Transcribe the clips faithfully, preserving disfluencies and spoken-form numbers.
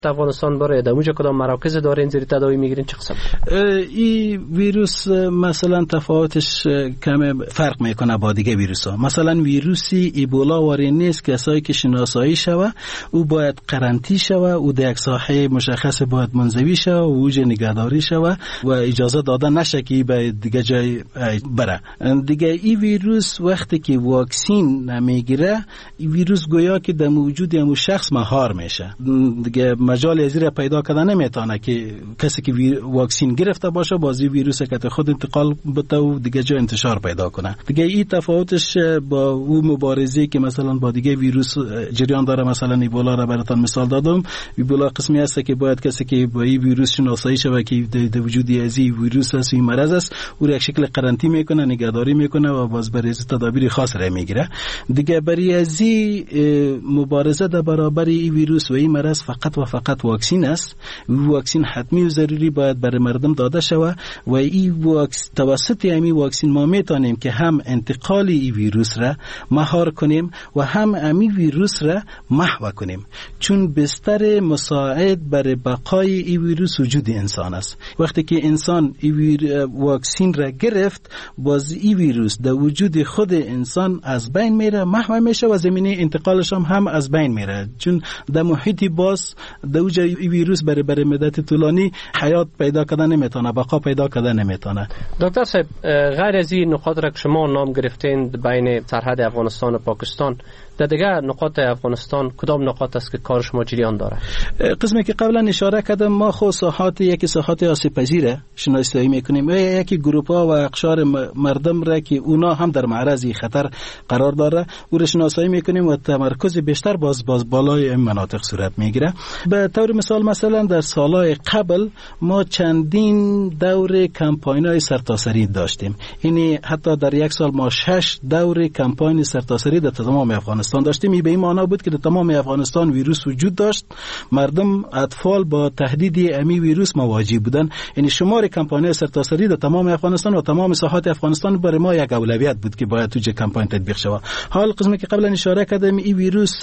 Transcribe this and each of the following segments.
افغانستان بره در اونجا کدام مراکز دارین زیر تداوی میگیرین چه قسم؟ این ویروس مثلا تفاوتش کم فرق میکنه با دیگه ویروس ها. مثلا ویروسی ایبولا واری نیست کسایی که شناسایی شوه او باید قرنطینه شوه، او در یک ساحه مشخص باید منزوی شوه و اوج نگهداری شوه و اجازه داده نشه که به دیگه جای بره. دیگه این ویروس وقتی که واکسین نمیگیره این ویروس گویا که در موجود همون شخص مهار میشه، دیگه مجال ازیر پیدا کردن نمیتونه که کسی که واکسین گرفته باشه بازی ویروس که خود انتقال بده و دیگه جا انتشار پیدا کنه. دیگه این تفاوتش با اون مبارزه که مثلا با دیگه ویروس جریان داره. مثلا ایبولا را براتون مثال دادم. ایبولا قسمی هست که باید کسی که با این ویروس شناسایی شود که در وجود از این ویروس است، این مرض است، او را یک شکل قرنطینه میکنه، نگهداری میکنه و باز برای تدابیر خاص را میگیره. دیگه برای از این مبارزه در برابر این ویروس و این مرض فقط و فقط واکسین است. واکسین حتمی و ضروری باید برای مردم داده شود و این واکسین توسط همین واکسین ما میتونیم که هم انتقال این ویروس را مهار کنیم و هم همین ویروس را محو کنیم، چون بستر مساعد برای بقای این ویروس وجود انسان است. وقتی که انسان این واکسین را گرفت باز این ویروس در وجود خود انسان از بین میره، محو میشه و زمینه انتقالش هم, هم از بین میره، چون در محیطی باز در وجود این ویروس برای برای مدت طولانی حیات پیدا کردن نمیتونه، بقا پیدا کردن نمیتونه. دکتر صاحب، غیر از این نقاط را که شما نام گرفتین بین سرحد افغانستان و پاکستان، در دیگه نقاط افغانستان کدام نقاط است که کار شما جریان داره؟ قسمی که قبلا اشاره کردم ما خود ساحات یکی ساحات آسیب پذیره شناسایی میکنیم و یکی گروپ ها و اقشار مردم را که اونا هم در معرض خطر قرار داره او را شناسایی میکنیم و تمرکز بیشتر باز باز بالای این مناطق صورت میگیره. به طور مثال مثلا در سالهای قبل ما چندین دور کمپاین‌های سرتاسری داشتیم، یعنی حتی در یک سال ما شش دور کمپاین سرتاسری در تمام افغانستان داشتیم. این به این معنا بود که در تمام افغانستان ویروس وجود داشت، مردم اطفال با تهدید امی ویروس مواجه بودن. یعنی شمار کمپاین سرتاسری در تمام افغانستان و تمام ساحات افغانستان برای ما یک اولویت بود که باید تو کمپاین تطبیق شود. حال قسمی که قبلا اشاره کردم این ویروس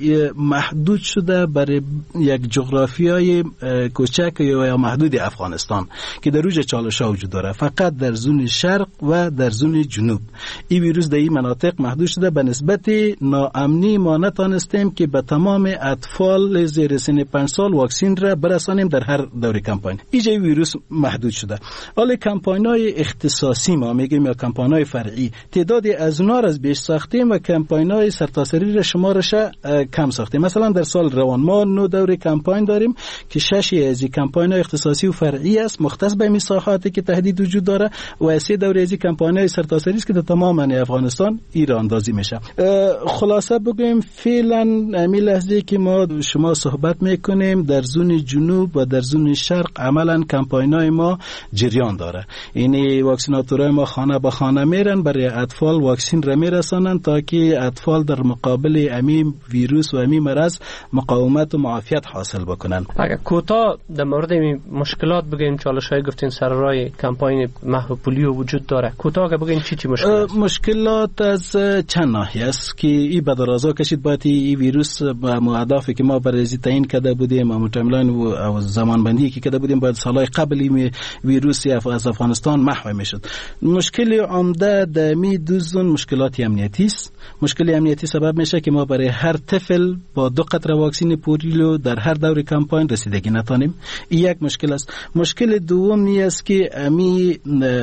محدود شده برای یک جغرافیای کوچک یا محدود افغانستان که در روج چالش‌ها وجود داره، فقط در زون شرق و در زون جنوب این ویروس در این مناطق محدود شده. به نسبت ناامنی ما نتانستیم که به تمام اطفال زیر سن پنج سال واکسین را برسانیم در هر دوره کمپاین. اینجا ویروس محدود شده. حالا کمپاین‌های اختصاصی ما میگیم یا کمپاین‌های فرعی تعدادی از اونها را از بیش ساختیم و کمپاین‌های سرتاسری را شمارش کم ساختیم. مثلا در سال روان ما نو دوره کمپاین داریم که شش از این کمپاین‌های اختصاصی و فرعی است مختص به مساحاتی که تهدید وجود داره و سه دوره از این کمپاین‌های سرتاسری است که در تمام افغانستان ایران اندازی میشه. خلاصه بگویم فعلا همین لحظه که ما شما صحبت میکنیم در زون جنوب و در زون شرق عملا کمپاین‌های ما جریان داره. یعنی واکسیناتورای ما خانه به خانه میرن برای اطفال واکسین را میرسانن تا که اطفال در مقابل امی ویروس و امی مرض مقاومت و معافیت حاصل بکنن. اگر کوتاه در مورد این مشکلات بگیم، چالش‌های گفتین سر راه کمپاین محو پولیو وجود داره، کوتاه اگه بگین چی چی مشکلات؟ مشکلات از چند ناحیه است که این به درازا کشید. باید این ویروس با اهدافی که ما برای تعیین کرده بودیم و تایملاین و زمان بندی که کرده بودیم باید سالهای قبلی ویروس از افغانستان محو میشد. مشکل عمده در می دوزون مشکلات امنیتی است. مشکل امنیتی سبب میشه که ما برای هر طفل با دو قطره واکسن پولیو در هر دور کمپاین رسیدگی نتونیم. این یک مشکل است. مشکل دوم نی است که امی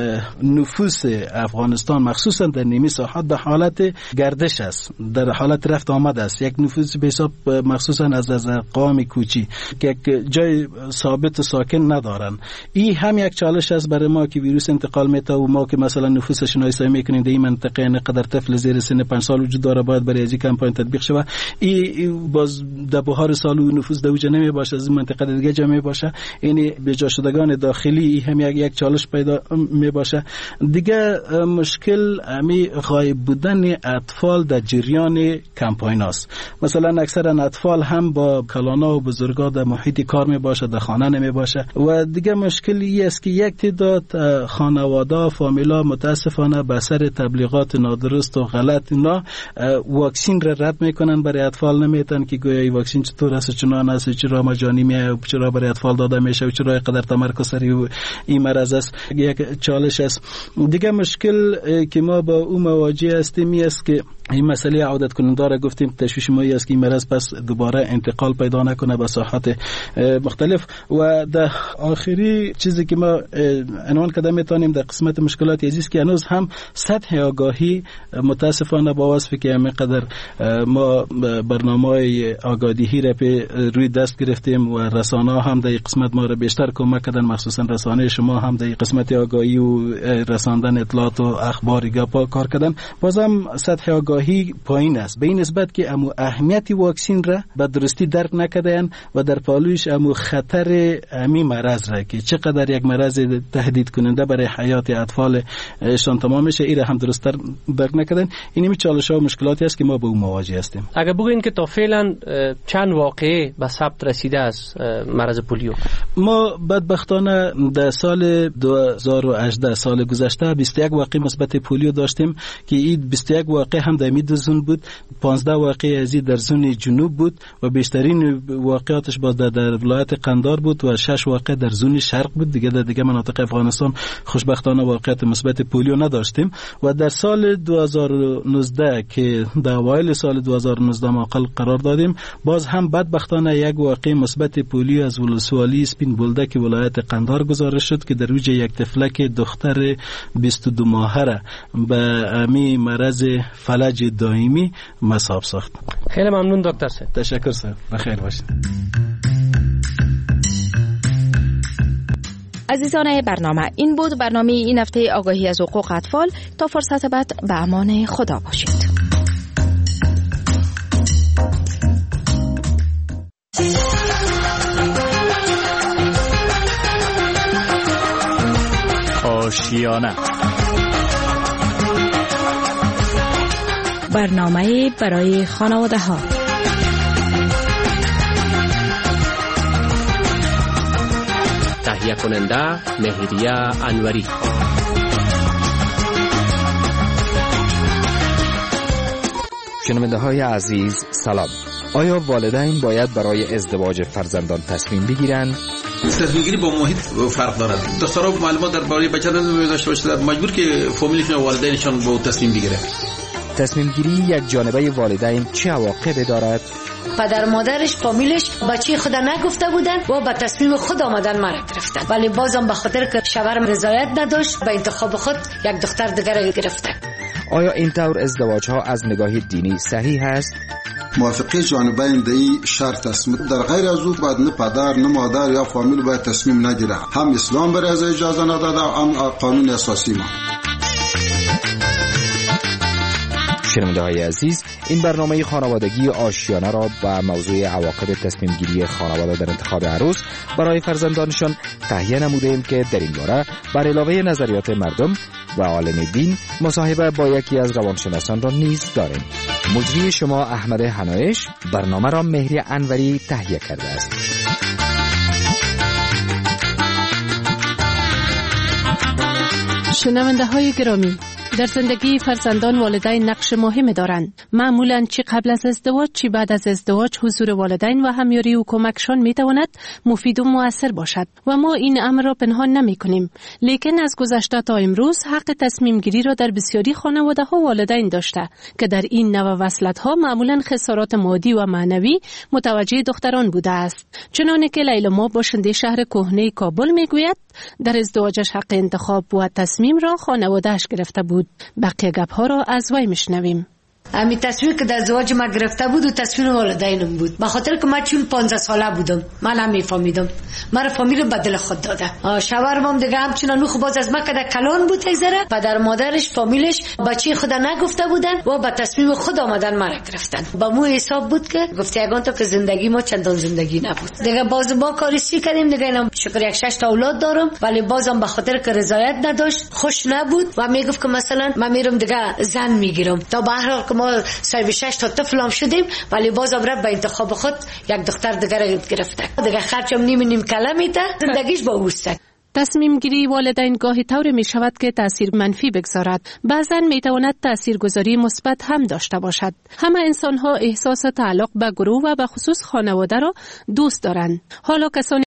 نفوس افغانستان مخصوصا در نیمه ساحات در حالت گردش است، در حالت رفت آمد است. یک نفوس به حساب مخصوصا از از قوم کوچی که جای ثابت ساکن ندارن. این هم یک چالش است برای ما که ویروس انتقال میته و ما که مثلا نفوس شناسایی میکنیم در این منطقه اینقدر طفل زیر سن پنج سال وجود داره باید برای از این کمپاین تطبیق شود. این باز در بهار سال و نفوس در اوج نمی باشه، از منطقه دیگه جا می باشه، یعنی به جا شدگان داخلی هم یک یک چالش پیدا می باشه. دیگه مشکل امی غایب بودن اطفال در جریان توی کمپاین است. مثلا اکثرا اطفال هم با کلانا و بزرگا در محیط کار می باشه، در خانه نمی باشه. و دیگه مشکلی است که یک تعداد خانواده فامیلا متاسفانه به اثر تبلیغات نادرست و غلط اینا واکسین را رد میکنن، برای اطفال نمیتن که گویا این واکسین چطور است، چنان است، چرا مجانی میه، چرا برای اطفال داده میشه و چرا اینقدر تمرکز سر این مرض است. یک چالش است. دیگه مشکل که ما با او مواجه هستیم است که این مسئله عودت کننده را گفتیم، تشویش ما است که این مرض پس دوباره انتقال پیدا نکنه به ساحات مختلف. و در آخری چیزی که ما عنوان کرده میتونیم در قسمت مشکلات عزیز که هنوز هم سطح آگاهی متاسفانه با وصفی که همینقدر ما برنامه آگاهی را به روی دست گرفتیم و رسانه هم در این قسمت ما را بیشتر کمک کردن، مخصوصا رسانه شما هم در این قسمت آگاهی و رساندن اطلاعات و اخبار گپا کار کردن، بازم سطح آگاهی پایین است، به این نسبت که امو اهمیت واکسین را به درستی درک نکردن و در پالوش امو خطر امی مرض را که چقدر یک مرض تهدید کننده برای حیات اطفال شان تمام میشه، این را هم درست درک نکردن. این می چالش ها و مشکلاتی است که ما با اون مواجه هستیم. اگر بگوین که تا فعلا چند واقعه به ثبت رسیده از مرض پولیو؟ ما بدبختانه در سال دو هزار و هجده سال گذشته بیست و یک واقعه مثبت پولیو داشتیم که این بیست و یک واقعه هم در مید زون بود، پانزده واقعه از در زون جنوب بود و بیشترین واقعاتش باز در, در ولایت قندار بود و شش واقع در زون شرق بود. دیگه در دیگه مناطق افغانستان خوشبختانه واقعیت مثبت پولیو نداشتیم. و در سال دو هزار و نوزده که در اوایل سال دو هزار و نوزده ماقل قرار دادیم، باز هم بدبختانه یک واقعه مثبت پولیو از ولسوالی سپین بولدک ولایت قندار گزارش شد که در وجه یک طفلک دختر بیست و دو ماهه را به امی مرض فلج دائمی مصاب ساخت. خیلی ممنون دکتر صاحب. تشکر صاحب. بخیر باشید. عزیزان برنامه، این بود برنامه این هفته آگاهی از حقوق اطفال. تا فرصت بعد به امان خدا باشید. آشیانه، برنامه برای خانواده ها. تهیه کننده مهریه انوری. شنونده های عزیز سلام. آیا والدین باید برای ازدواج فرزندان تصمیم بگیرند؟ تصمیم گیری با محیط فرق دارد. دخترها معلومات درباره بچه داشته باشند، مجبور که فامیلشون و والدینشون با تصمیم بگیره. تصمیم گیری یک جانبه والدین چه عواقبی دارد؟ پدر مادرش فامیلش بچه خود نگفته بودن و با تصمیم خود آمدن مرا گرفتن، ولی بازم به خاطر که شوهرم رضایت نداشت به انتخاب خود یک دختر دیگر گرفتن. آیا این طور ازدواج ها از نگاه دینی صحیح است؟ موافقه جانبین دی شرط است. در غیر از او باید نه پدر نه مادر یا فامیل باید تصمیم نگیره. هم اسلام برای از اجازه نداده، هم قانون اساسی ما. شنونده های عزیز، این برنامه خانوادگی آشیانه را با موضوع عواقب تصمیم گیری خانواده در انتخاب عروس برای فرزندانشان تهیه نموده ایم که در این باره بر علاوه نظریات مردم و عالم دین مصاحبه با یکی از روانشناسان را نیز داریم. مجری شما احمد حنایش، برنامه را مهری انوری تهیه کرده است. شنونده های گرامی، در زندگی فرزندان والدین نقش مهمی دارند. معمولاً چی قبل از ازدواج چی بعد از ازدواج حضور والدین و همیاری و کمکشان می تواند مفید و مؤثر باشد و ما این امر را پنهان نمی کنیم. لیکن از گذشته تا امروز حق تصمیم گیری را در بسیاری خانواده ها والدین داشته که در این نوع وصلت ها معمولاً خسارات مادی و معنوی متوجه دختران بوده است. چنانه که لیلا ما باشنده شهر کهنه کابل می گوید در ازدواجش حق انتخاب و تصمیم را خانواده‌اش گرفته بود. بقیه گپ ها را از وی میشنویم. امی تصمیم که در ازدواج ما گرفته بود و تصمیم والدینم بود، به خاطر که من چون پانزده ساله بودم من هم میفهمیدم مرا فامیل بدل خود داده. شوهرم هم دیگه همچنان خو باز از ما که کلان بود تیزره، پدر مادرش فامیلش بچه خود نگفته بودن و با تصمیم خود آمدن مرا گرفتن. با مو حساب بود که گفته یگان تا که زندگی ما چندان زندگی نبود. دیگه باز ما کاریسی کردیم، دیگه اینم شکر یک شش تا اولاد دارم، ولی بازم به خاطر که رضایت نداشت، خوش نبود و میگفت که مثلا من میرم دیگه زن میگیرم تا به هر حال ما صاحب شش تا طفلم شدیم ولی بازم رفت به انتخاب خود یک دختر دیگر گرفته. دیگه خرچم نیم نیم کله میده، زندگیش با اوست. تصمیم گیری والدین گاهی طور می شود که تأثیر منفی بگذارد. بعضا می تواند تأثیرگذاری مثبت هم داشته باشد. همه انسان ها احساس تعلق به گروه و به خصوص خانواده را دوست دارند. حالا کسانی